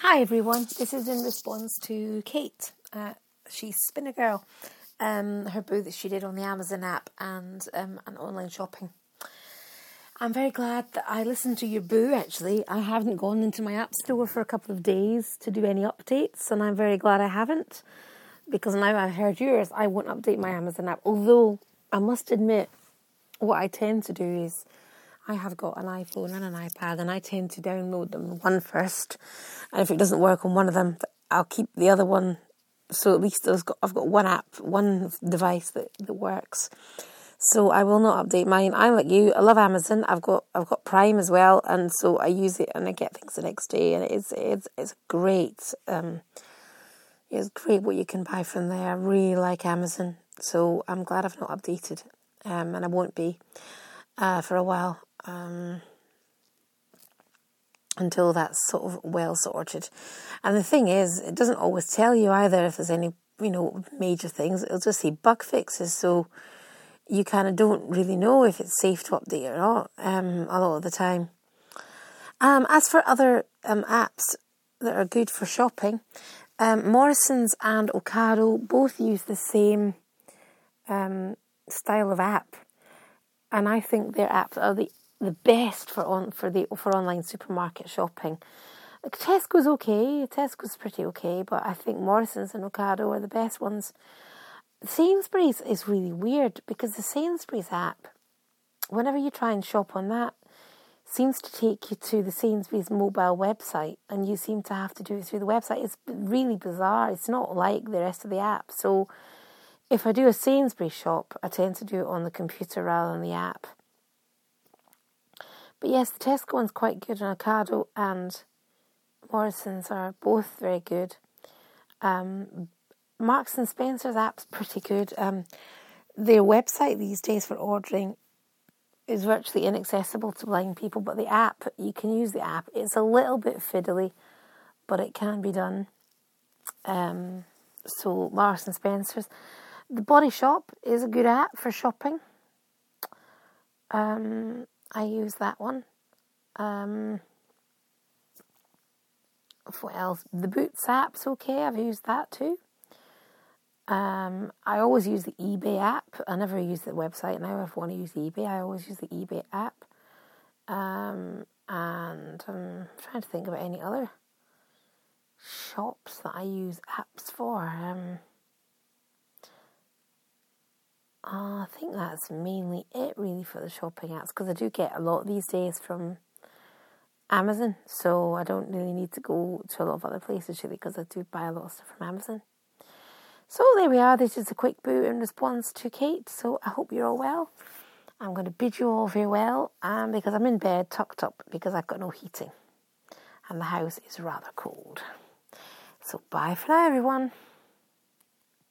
Hi everyone, this is in response to Kate. She's Spinner Girl, her boo that she did on the Amazon app and online shopping. I'm very glad that I listened to your boo actually. I haven't gone into my app store for a couple of days to do any updates, and I'm very glad I haven't, because now I've heard yours, I won't update my Amazon app. Although I must admit, what I tend to do is I have got an iPhone and an iPad, and I tend to download them one first, and if it doesn't work on one of them, I'll keep the other one, so at least I've got one app, one device that works. So I will not update mine. I'm like you, I love Amazon. I've got Prime as well, and so I use it and I get things the next day, and it's great. It's great what you can buy from there. I really like Amazon, so I'm glad I've not updated, and I won't be for a while. Until that's sort of well sorted. And the thing is, it doesn't always tell you either if there's any, major things. It'll just say bug fixes, so you kind of don't really know if it's safe to update or not a lot of the time. As for other apps that are good for shopping, Morrisons and Ocado both use the same style of app, and I think their apps are the best for online supermarket shopping. Like Tesco's okay, Tesco's pretty okay, but I think Morrisons and Ocado are the best ones. Sainsbury's is really weird, because the Sainsbury's app, whenever you try and shop on that, seems to take you to the Sainsbury's mobile website, and you seem to have to do it through the website. It's really bizarre. It's not like the rest of the app. So if I do a Sainsbury's shop, I tend to do it on the computer rather than the app. But yes, the Tesco one's quite good, and Ocado and Morrisons are both very good. Marks and Spencer's app's pretty good. Their website these days for ordering is virtually inaccessible to blind people, but the app, you can use the app. It's a little bit fiddly, but it can be done. So Marks and Spencer's. The Body Shop is a good app for shopping. I use that one. What else? The Boots app's okay. I've used that too. I always use the eBay app. I never use the website now. If I want to use eBay, I always use the eBay app. And I'm trying to think about any other shops that I use apps for. I think that's mainly it really for the shopping apps, because I do get a lot these days from Amazon, so I don't really need to go to a lot of other places really, because I do buy a lot of stuff from Amazon. So there we are. This is a quick boo in response to Kate, so I hope you're all well. I'm going to bid you all farewell, because I'm in bed tucked up because I've got no heating and the house is rather cold. So bye for now, everyone.